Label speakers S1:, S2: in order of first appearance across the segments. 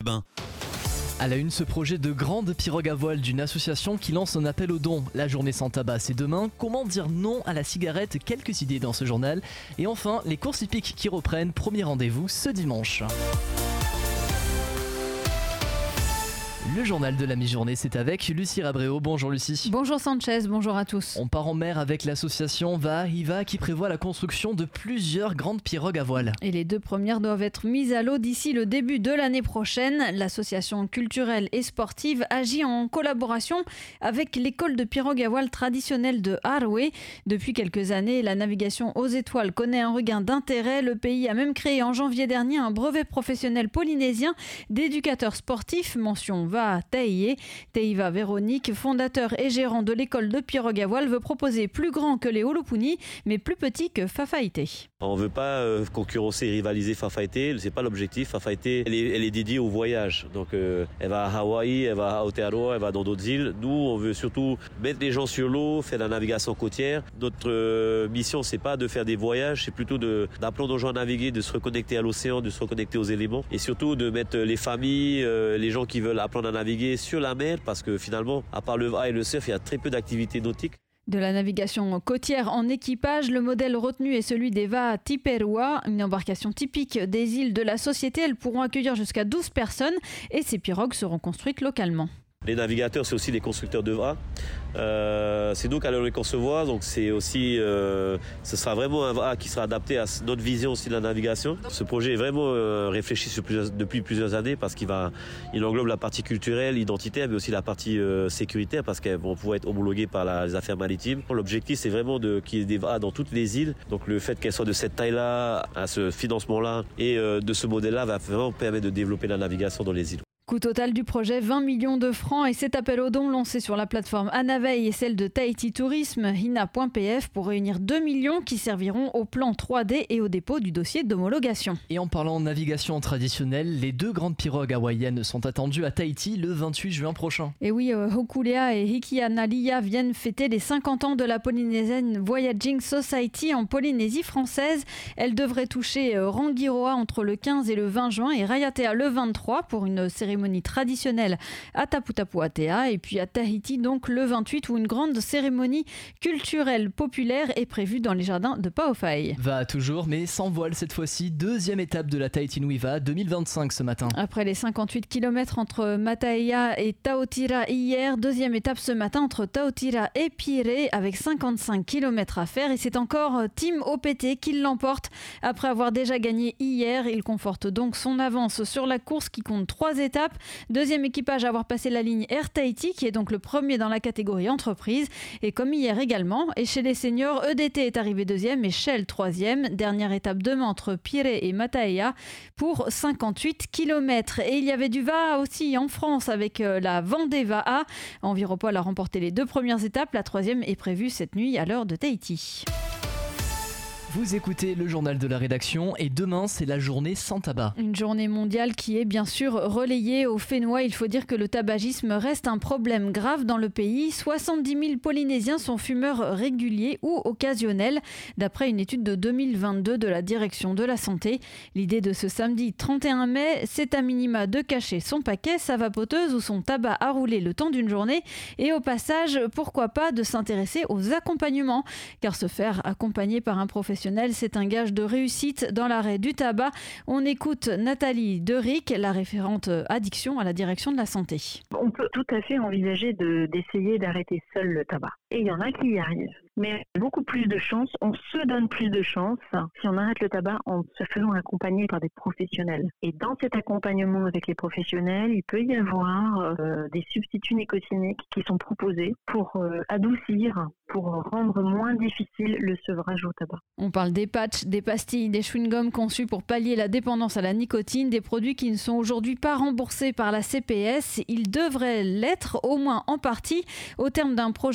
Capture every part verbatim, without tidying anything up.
S1: Bains.
S2: À la une, ce projet de grande pirogue à voile d'une association qui lance un appel aux dons. La journée sans tabac, c'est demain. Comment dire non à la cigarette? Quelques idées dans ce journal. Et enfin, les courses hippiques qui reprennent. Premier rendez-vous ce dimanche. Le journal de la mi-journée, c'est avec Lucie Rabréau. Bonjour Lucie.
S3: Bonjour Sanchez, bonjour à tous.
S2: On part en mer avec l'association Va'a-Hiva qui prévoit la construction de plusieurs grandes pirogues à voile.
S3: Et les deux premières doivent être mises à l'eau d'ici le début de l'année prochaine. L'association culturelle et sportive agit en collaboration avec l'école de pirogue à voile traditionnelle de Arwe. Depuis quelques années, la navigation aux étoiles connaît un regain d'intérêt. Le pays a même créé en janvier dernier un brevet professionnel polynésien d'éducateur sportif, mention Va'a Taïe. Teiva Véronique, fondateur et gérant de l'école de pirogue à voile, veut proposer plus grand que les Holopuni, mais plus petit que Fafaité.
S4: On ne veut pas euh, concurrencer et rivaliser Fafaité, c'est pas l'objectif. Fafaité, elle est, elle est dédiée au voyage. Donc euh, elle va à Hawaï, elle va à Aotearoa, elle va dans d'autres îles. Nous, on veut surtout mettre les gens sur l'eau, faire de la navigation côtière. Notre euh, mission, c'est pas de faire des voyages, c'est plutôt de, d'apprendre aux gens à naviguer, de se reconnecter à l'océan, de se reconnecter aux éléments. Et surtout de mettre les familles, euh, les gens qui veulent apprendre à naviguer sur la mer, parce que finalement, à part le V A et le surf, il y a très peu d'activités nautiques.
S3: De la navigation côtière en équipage, le modèle retenu est celui des Va'a Tiperua, une embarcation typique des îles de la société. Elles pourront accueillir jusqu'à douze personnes et ces pirogues seront construites localement.
S4: Les navigateurs, c'est aussi les constructeurs de V A. Euh, c'est nous qui allons les concevoir, donc c'est aussi, euh, ce sera vraiment un V A qui sera adapté à notre vision aussi de la navigation. Ce projet est vraiment euh, réfléchi sur plusieurs, depuis plusieurs années parce qu'il va, il englobe la partie culturelle, identitaire, mais aussi la partie euh, sécuritaire parce qu'elles vont pouvoir être homologuées par la, les affaires maritimes. L'objectif, c'est vraiment de qu'il y ait des V A dans toutes les îles. Donc le fait qu'elles soient de cette taille-là, à ce financement-là et euh, de ce modèle-là, va vraiment permettre de développer la navigation dans les îles.
S3: Coût total du projet vingt millions de francs et cet appel aux dons lancé sur la plateforme Anaveil et celle de Tahiti Tourisme, hina point p f, pour réunir deux millions qui serviront au plan trois D et au dépôt du dossier d'homologation.
S2: Et en parlant de navigation traditionnelle, les deux grandes pirogues hawaïennes sont attendues à Tahiti le vingt-huit juin prochain.
S3: Et oui, euh, Hokulea et Hikianalia viennent fêter les cinquante ans de la Polynesian Voyaging Society en Polynésie française. Elles devraient toucher euh, Rangiroa entre le quinze et le vingt juin et Raiatea le vingt-trois pour une cérémonie traditionnelle à Taputapuatea et puis à Tahiti donc le vingt-huit où une grande cérémonie culturelle populaire est prévue dans les jardins de Pao'Fae.
S2: Va toujours mais sans voile cette fois-ci, deuxième étape de la Tahiti Nui Va'a deux mille vingt-cinq ce matin.
S3: Après les cinquante-huit kilomètres entre Mataia et Taotira hier, deuxième étape ce matin entre Taotira et Pirée avec cinquante-cinq kilomètres à faire et c'est encore Team O P T qui l'emporte après avoir déjà gagné hier. Il conforte donc son avance sur la course qui compte trois étapes. Deuxième équipage à avoir passé la ligne Air Tahiti qui est donc le premier dans la catégorie entreprise et comme hier également. Et chez les seniors, E D T est arrivé deuxième et Shell troisième. Dernière étape demain entre Pirée et Mataia pour cinquante-huit kilomètres. Et il y avait du Va'a aussi en France avec la Vendée Va'a. Enviropol a remporté les deux premières étapes. La troisième est prévue cette nuit à l'heure de Tahiti.
S2: Vous écoutez le journal de la rédaction et demain c'est la journée sans tabac.
S3: Une journée mondiale qui est bien sûr relayée au Fénois. Il faut dire que le tabagisme reste un problème grave dans le pays. soixante-dix mille Polynésiens sont fumeurs réguliers ou occasionnels d'après une étude de deux mille vingt-deux de la direction de la santé. L'idée de ce samedi trente et un mai, c'est à minima de cacher son paquet, sa vapoteuse ou son tabac à rouler le temps d'une journée et au passage, pourquoi pas de s'intéresser aux accompagnements car se faire accompagner par un professionnel, c'est un gage de réussite dans l'arrêt du tabac. On écoute Nathalie Deric, la référente addiction à la direction de la santé.
S5: On peut tout à fait envisager de, d'essayer d'arrêter seul le tabac. Et il y en a qui y arrivent. Mais beaucoup plus de chance, on se donne plus de chance si on arrête le tabac en se faisant accompagner par des professionnels. Et dans cet accompagnement avec les professionnels, il peut y avoir euh, des substituts nicotiniques qui sont proposés pour euh, adoucir, pour rendre moins difficile le sevrage au tabac.
S3: On parle des patchs, des pastilles, des chewing-gums conçus pour pallier la dépendance à la nicotine, des produits qui ne sont aujourd'hui pas remboursés par la C P S. Ils devraient l'être, au moins en partie, au terme d'un projet de loi du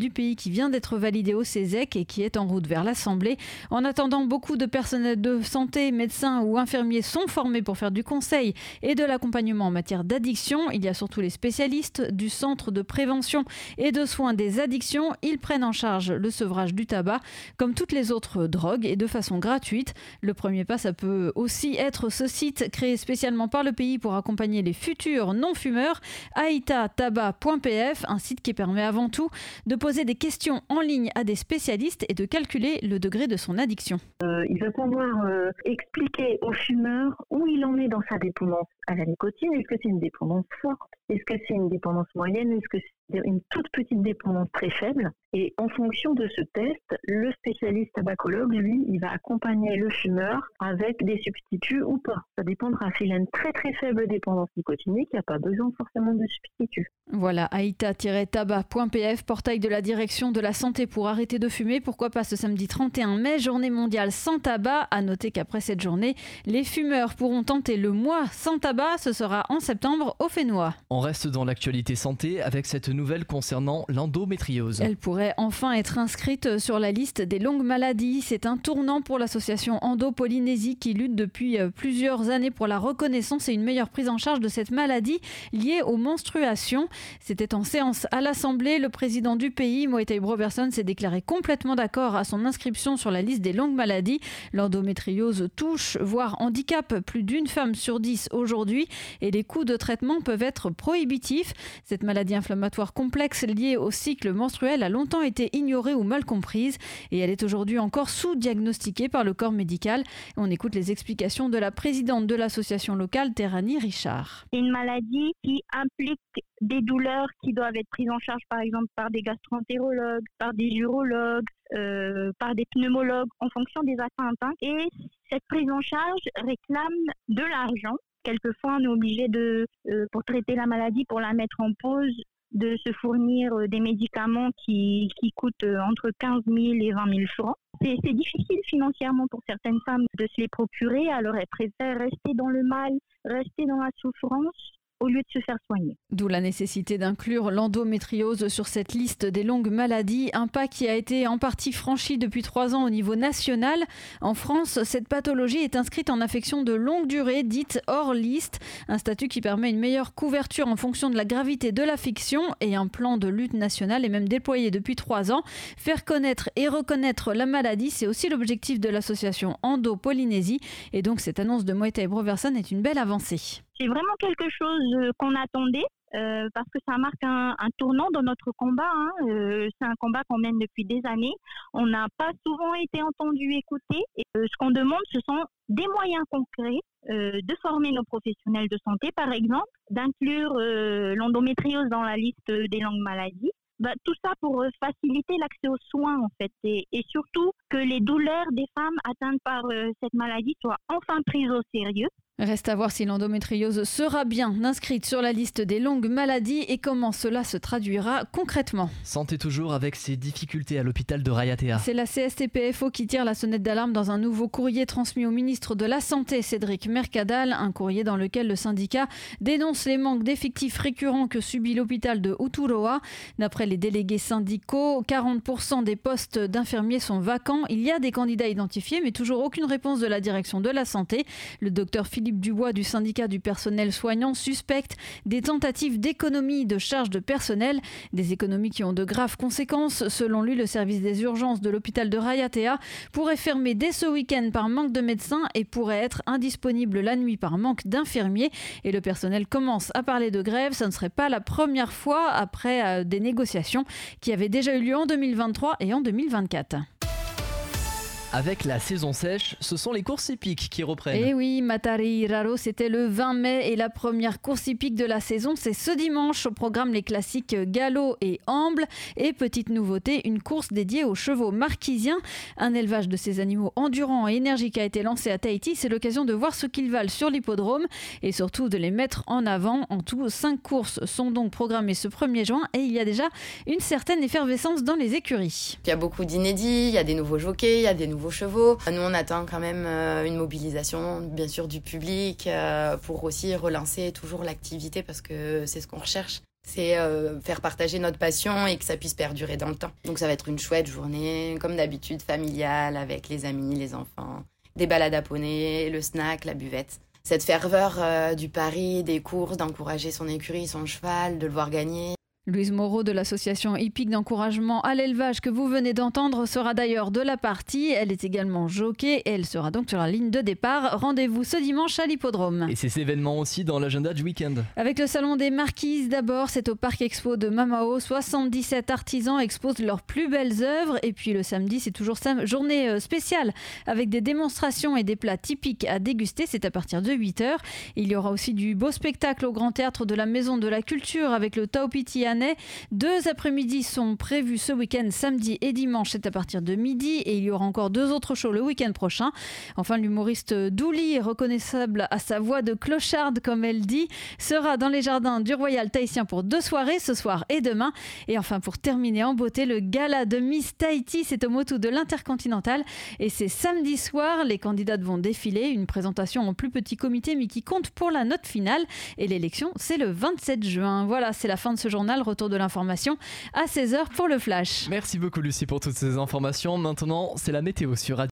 S3: du pays qui vient d'être validé au CESEC et qui est en route vers l'Assemblée. En attendant, beaucoup de personnels de santé, médecins ou infirmiers sont formés pour faire du conseil et de l'accompagnement en matière d'addiction. Il y a surtout les spécialistes du centre de prévention et de soins des addictions. Ils prennent en charge le sevrage du tabac comme toutes les autres drogues et de façon gratuite. Le premier pas, ça peut aussi être ce site créé spécialement par le pays pour accompagner les futurs non-fumeurs, aïta tabac point p f, un site qui permet avant tout de poser des questions en ligne à des spécialistes et de calculer le degré de son addiction.
S5: Euh, il va pouvoir euh, expliquer au fumeur où il en est dans sa dépendance à la nicotine. Est-ce que c'est une dépendance forte? Est-ce que c'est une dépendance moyenne? Est-ce que c'est une toute petite dépendance très faible? Et en fonction de ce test, le spécialiste tabacologue, lui, il va accompagner le fumeur avec des substituts ou pas. Ça dépendra. S'il a une très très faible dépendance nicotinique, il n'y a pas besoin forcément de substituts.
S3: Voilà, aïta tabac point p f, portail de la direction de la santé pour arrêter de fumer. Pourquoi pas ce samedi trente et un mai, journée mondiale sans tabac. À noter qu'après cette journée, les fumeurs pourront tenter le mois sans tabac. Ce sera en septembre au Fénois.
S2: On reste dans l'actualité santé avec cette nouvelle concernant l'endométriose.
S3: Elle pourrait enfin être inscrite sur la liste des longues maladies. C'est un tournant pour l'association Endo Polynésie qui lutte depuis plusieurs années pour la reconnaissance et une meilleure prise en charge de cette maladie liée aux menstruations. C'était en séance à l'Assemblée. Le président du pays, Moetai Broberson, s'est déclaré complètement d'accord à son inscription sur la liste des longues maladies. L'endométriose touche, voire handicape, plus d'une femme sur dix aujourd'hui et les coûts de traitement peuvent être prohibitifs. Cette maladie inflammatoire complexe liée au cycle menstruel a longtemps été ignorée ou mal comprise et elle est aujourd'hui encore sous-diagnostiquée par le corps médical. On écoute les explications de la présidente de l'association locale, Terani Richard.
S1: C'est une maladie qui implique des douleurs qui doivent être prises en charge par exemple par des gastroentérologues, par des urologues, euh, par des pneumologues en fonction des atteintes. Et cette prise en charge réclame de l'argent. Quelquefois, on est obligé de, euh, pour traiter la maladie, pour la mettre en pause, de se fournir euh, des médicaments qui, qui coûtent euh, entre quinze mille et vingt mille francs. C'est, c'est difficile financièrement pour certaines femmes de se les procurer, alors elles préfèrent rester dans le mal, rester dans la souffrance, au lieu de se faire soigner.
S3: D'où la nécessité d'inclure l'endométriose sur cette liste des longues maladies, un pas qui a été en partie franchi depuis trois ans au niveau national. En France, cette pathologie est inscrite en affection de longue durée, dite hors liste, un statut qui permet une meilleure couverture en fonction de la gravité de l'affection et un plan de lutte national est même déployé depuis trois ans. Faire connaître et reconnaître la maladie, c'est aussi l'objectif de l'association Endo Polynésie et donc cette annonce de Moetai Broberson est une belle avancée.
S1: C'est vraiment quelque chose qu'on attendait euh, parce que ça marque un, un tournant dans notre combat. Hein. Euh, c'est un combat qu'on mène depuis des années. On n'a pas souvent été entendu, écouté. Et, euh, ce qu'on demande, ce sont des moyens concrets euh, de former nos professionnels de santé, par exemple, d'inclure euh, l'endométriose dans la liste des longues maladies. Bah, tout ça pour faciliter l'accès aux soins en fait et, et surtout que les douleurs des femmes atteintes par euh, cette maladie soient enfin prises au sérieux.
S3: Reste à voir si l'endométriose sera bien inscrite sur la liste des longues maladies et comment cela se traduira concrètement.
S2: Santé toujours avec ses difficultés à l'hôpital de Raiatea.
S3: C'est la C S T P F O qui tire la sonnette d'alarme dans un nouveau courrier transmis au ministre de la Santé, Cédric Mercadal, un courrier dans lequel le syndicat dénonce les manques d'effectifs récurrents que subit l'hôpital de Uturoa. D'après les délégués syndicaux, quarante pour cent des postes d'infirmiers sont vacants. Il y a des candidats identifiés, mais toujours aucune réponse de la direction de la santé. Le docteur Philippe Dubois du syndicat du personnel soignant suspecte des tentatives d'économie de charges de personnel, des économies qui ont de graves conséquences. Selon lui, le service des urgences de l'hôpital de Raiatea pourrait fermer dès ce week-end par manque de médecins et pourrait être indisponible la nuit par manque d'infirmiers. Et le personnel commence à parler de grève. Ce ne serait pas la première fois après des négociations qui avaient déjà eu lieu en deux mille vingt-trois et en deux mille vingt-quatre.
S2: Avec la saison sèche, ce sont les courses hippiques qui reprennent.
S3: Et oui, Matari Raro, c'était le vingt mai et la première course hippique de la saison, c'est ce dimanche. Au programme, les classiques galop et amble. Et petite nouveauté, une course dédiée aux chevaux marquisiens. Un élevage de ces animaux endurants et énergiques a été lancé à Tahiti. C'est l'occasion de voir ce qu'ils valent sur l'hippodrome et surtout de les mettre en avant. En tout, cinq courses sont donc programmées ce premier juin et il y a déjà une certaine effervescence dans les écuries.
S6: Il y a beaucoup d'inédits, il y a des nouveaux jockeys, il y a des nouveaux chevaux. Nous, on attend quand même une mobilisation, bien sûr, du public pour aussi relancer toujours l'activité parce que c'est ce qu'on recherche. C'est euh, faire partager notre passion et que ça puisse perdurer dans le temps. Donc ça va être une chouette journée, comme d'habitude, familiale, avec les amis, les enfants, des balades à poney, le snack, la buvette. Cette ferveur euh, du pari, des courses, d'encourager son écurie, son cheval, de le voir gagner.
S3: Louise Moreau de l'association hippique d'encouragement à l'élevage que vous venez d'entendre sera d'ailleurs de la partie. Elle est également jockey et elle sera donc sur la ligne de départ. Rendez-vous ce dimanche à l'hippodrome.
S2: Et ces événements aussi dans l'agenda du week-end.
S3: Avec le salon des marquises d'abord, c'est au Parc Expo de Mamao. soixante-dix-sept artisans exposent leurs plus belles œuvres. Et puis le samedi, c'est toujours sam- journée spéciale avec des démonstrations et des plats typiques à déguster. C'est à partir de huit heures. Il y aura aussi du beau spectacle au Grand Théâtre de la Maison de la Culture avec le Taupiti Annais. Deux après-midi sont prévus ce week-end, samedi et dimanche, c'est à partir de midi. Et il y aura encore deux autres shows le week-end prochain. Enfin, l'humoriste Douli, reconnaissable à sa voix de clocharde, comme elle dit, sera dans les jardins du Royal Tahitien pour deux soirées, ce soir et demain. Et enfin, pour terminer en beauté, le gala de Miss Tahiti, c'est au Motu de l'Intercontinental. Et c'est samedi soir, les candidates vont défiler. Une présentation en plus petit comité, mais qui compte pour la note finale. Et l'élection, c'est le vingt-sept juin. Voilà, c'est la fin de ce journal. Retour de l'information à seize heures pour le Flash.
S2: Merci beaucoup Lucie pour toutes ces informations. Maintenant, c'est la météo sur Radio.